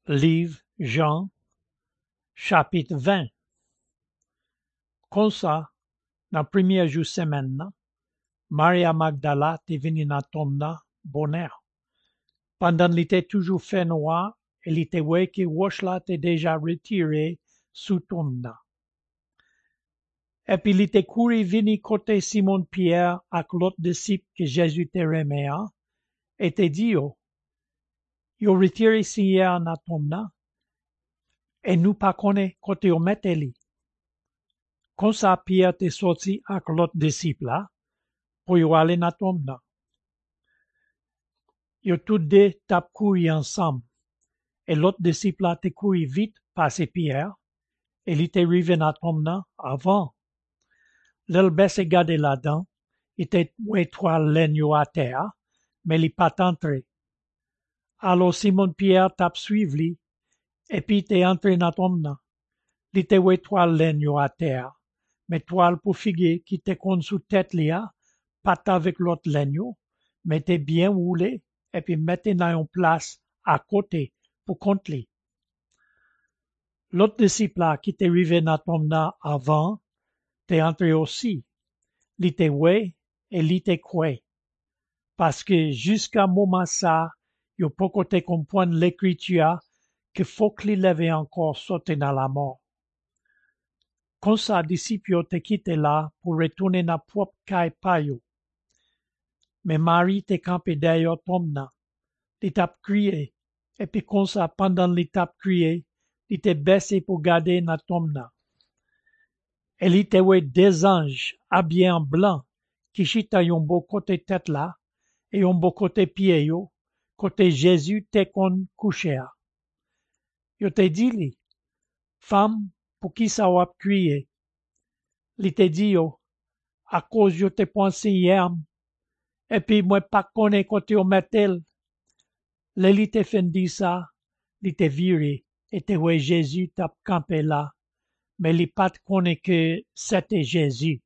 Livre Jean, chapitre 20. Comme ça, dans le premier jour de semaine, Maria Magdala est venue dans la tombe bonheur. Pendant qu'il était toujours fait noir, elle était ouais que Washla était déjà retiré sous tombe. Et puis il était couru venu côté Simon Pierre avec l'autre disciple que Jésus te remet, et te dit, yo retiré si hier dans la tombe, et nous pas connaît côté on mette li. Comme ça, Pierre est sorti avec l'autre disciple là, pour y aller dans la tombe. Ils tous deux tapent courir ensemble. Et l'autre disciple là était couru vite passer Pierre, et il était arrivé dans la tombe avant. L'elle baisse gardé là-dedans, il était trois l'agneau à terre, mais il n'est pas entré. Alors Simon Pierre tape suivre lui, et puis il était entré dans la tombe. Il était trois l'agneau à terre, mais toile pour figuer qui était con sous tête là, pas avec l'autre l'agneau, mais était bien roulé, et puis mettait dans une place à côté pour compter. L'autre disciple là, qui était arrivé dans la tombe avant, était entré aussi. Il était ouais et il était quoi. Parce que jusqu'à moment ça, il pas côté comprendre l'écriture que faut qu'il avait encore sauté dans la mort. Comme ça, disciple te quitté là pour retourner dans propre caille payo. Mais Marie te campé derrière tombe là. Il t'a crié. Et puis comme ça, pendant l'étape crié, il était baissé pour garder dans tombe là. Elle était ouais des anges habillés en blanc qui chita un beau côté tête là et un beau côté pied yo, côté Jésus te kon couché. Yo te dit li, femme, pour qui ça va crier? Li te dit yo, à cause yo te pensé hier, et puis moi pas connais côté yo mettel. Li te fin dit ça, li te viré, et te ouais Jésus t'a campé là. Mais il pas connaît que c'était Jésus.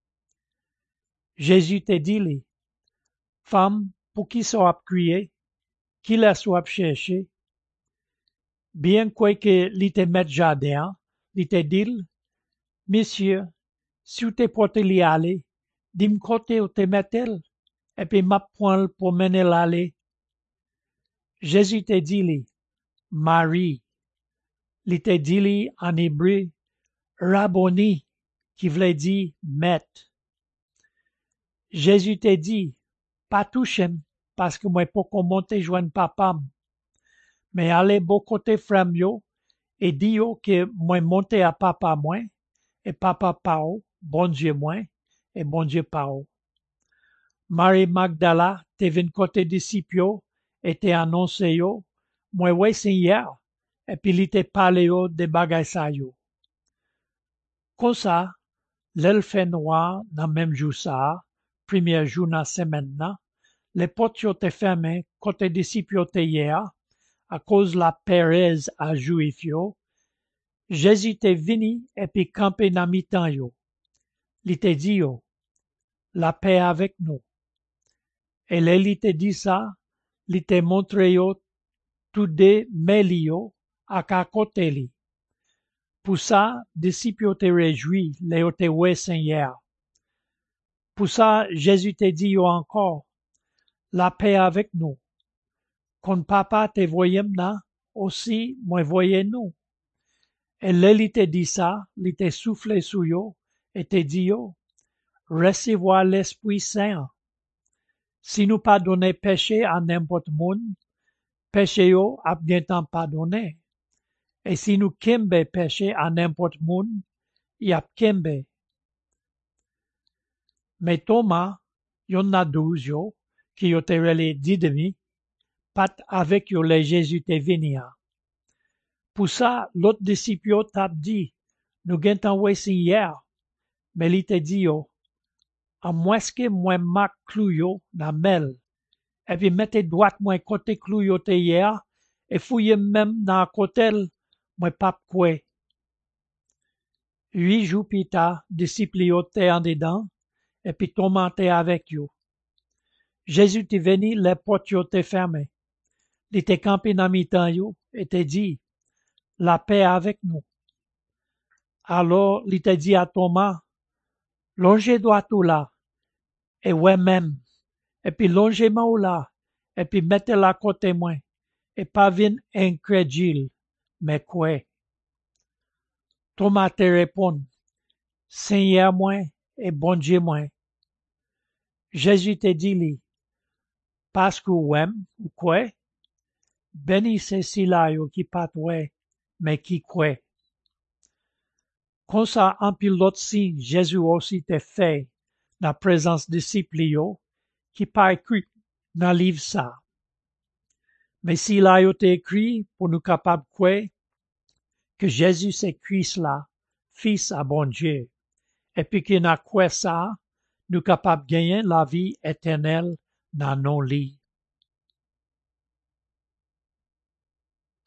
Jésus te dit li, femme, pour qui ça crié, qui la soit cherché, bien quoi que li te met jardin, li te dit, monsieur, si vous te porté li aller, dis-moi côté où te mettel, et puis m'a point pour mener l'aller. Jésus te dit li, Marie, li te dit li en hébreu, Rabboni, qui voulait dire maître. Jésus te dit, pas toucher, parce que moi pas qu'on monte joindre papa. Mais allez beau côté frère et dit que moi monte à papa moi, et papa pao, bon Dieu moi, et bon Dieu pao. Marie Magdala te vin côté disciple et te annoncé yo, moi ouais Seigneur, et puis il te parlé yo de bagay sa yo. Comme ça, l'elle fait noir dans même jour ça, premier jour dans semaine là, les portes yo te fermées côté disciple te hier, à cause la Pérez à juif yo, Jésus te venu et puis campé dans mi-temps yo. Il te dit yo, la paix avec nous. Et il te dit ça, il te montré yo tout des melio à côté li. Pour ça, disciples te réjouis, les te ouais Seigneur. Pour ça, Jésus te dit yo encore, la paix avec nous. Quand papa te voyait là, aussi, moi voyez nous. Et il te dit ça, il te soufflé sous yo, et te dit yo, recevoir l'Esprit Saint. Si nous pas donné péché à n'importe monde, péché yo a bien temps pardonné. Et si nous kembe péché à n'importe monde, y a kembe. Mais Thomas, y'en a 12 yo, qui yo te relé 10 demi, pat avec yo les Jésus te venia. Pour ça, l'autre disciple t'a dit, nous gagnons ouais hier, mais il te dit yo, à moins que moi mak clou yo na mel, et puis mettez droite moi côté clou yo te hier, et fouillez même dans côté, moi pas quoi. 8 jours plus tard, disciple yo te en dedans, et puis Thomas te avec yo. Jésus te venu, les portes yo te fermées. li te campé dans mi-temps yo, et te dit, la paix avec nous. Alors, li te dit à Thomas, longez droit tout là, et ouais même, et puis longez-moi ou là, et puis mettez-la côté moi, et pas vin incrédule, mais quoi? Thomas te répond, Seigneur moi et bon Dieu moi. Jésus te dit li, parce que ouem, ou quoi? Béni c'est si-là yo qui pas ouais, mais qui quoi? Comme ça, en pile l'autre signe, Jésus aussi te fait, dans présence disciples yo, qui pas écrit dans livre ça. Mais si là yo te écrit pour nous capables quoi? Que Jésus c'est Christ là, fils à bon Dieu. Et puis qu'il n'a quoi ça, nous capables de gagner la vie éternelle dans nos lits.